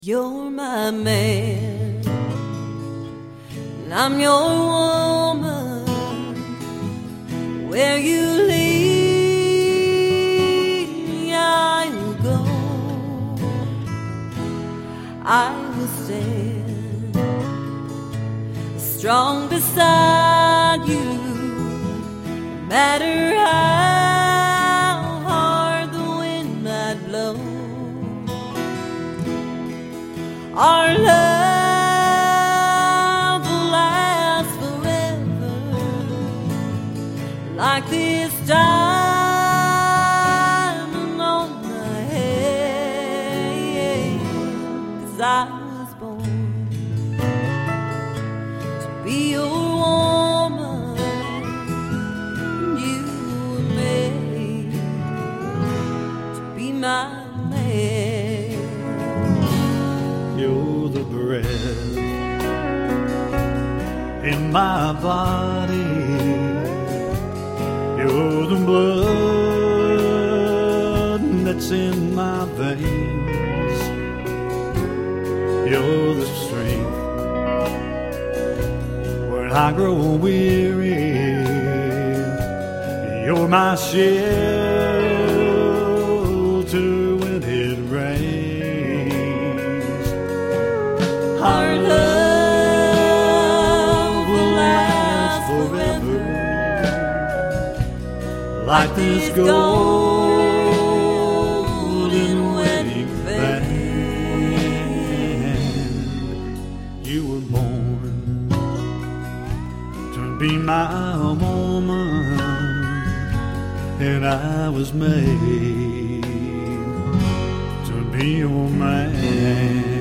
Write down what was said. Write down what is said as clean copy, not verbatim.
You're my man, and I'm your woman. Where you lead me, I will go. I will stand strong beside you, no matter how hard the wind might blow. Our love will last forever, like this diamond on my head. 'Cause I was born to be your woman, and you were made to be my man. You're the breath in my body. You're the blood that's in my veins. You're the strength when I grow weary. You're my shelter when it rains. Our love will last forever, like this golden wedding band. You were born to be my woman, and I was made to be your man.